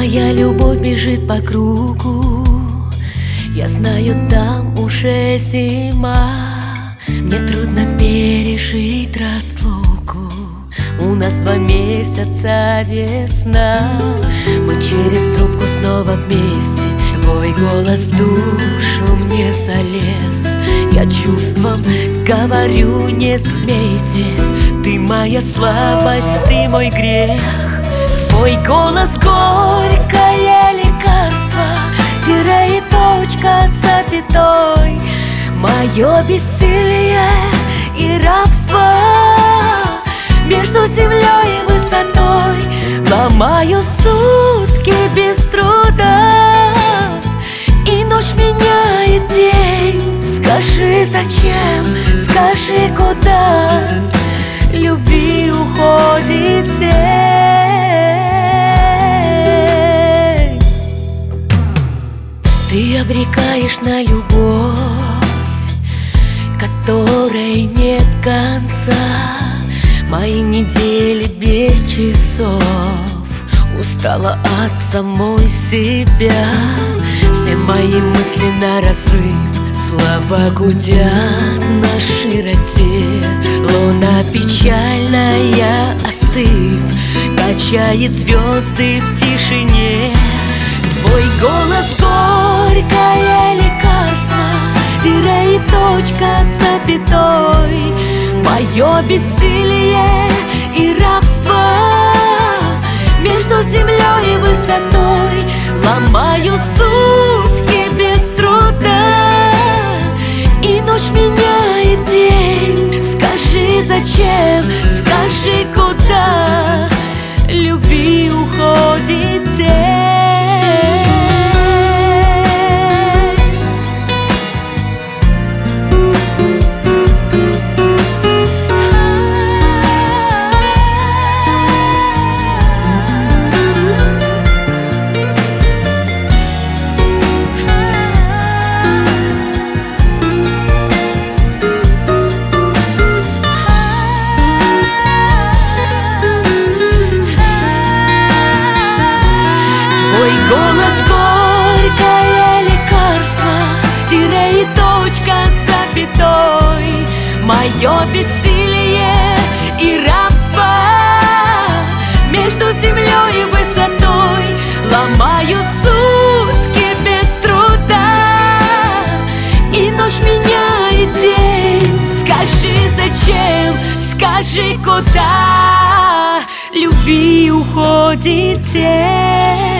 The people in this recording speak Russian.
Моя любовь бежит по кругу, я знаю, там уже зима. Мне трудно пережить разлуку, у нас 2 месяца весна. Мы через трубку снова вместе, твой голос в душу мне залез. Я чувством говорю, не смейте, ты моя слабость, ты мой грех. Твой голос горькое лекарство, тире и точка с запятой. Мое бессилие и рабство между землей и высотой. Ломаю сутки без труда, и ночь меняет день. Скажи, зачем, скажи, куда любви уходит тень. Ты обрекаешь на любовь, которой нет конца. Мои недели без часов, устала от самой себя. Все мои мысли на разрыв, слова гудят на широте. Луна печальная, остыв, качает звезды в тишине. Твой голос горькое лекарство, тире и точка с запятой. Мое бессилие и рабство между землей и высотой. Ломаю сутки без труда, и ночь меняет день. Скажи, зачем, скажи, куда любви уходит тень. Твой голос горькое лекарство, тире и точка с запятой. Мое бессилие и рабство между землей и высотой. Ломаю сутки без труда, и ночь меняет день. Скажи, зачем, скажи, куда любви уходит тень.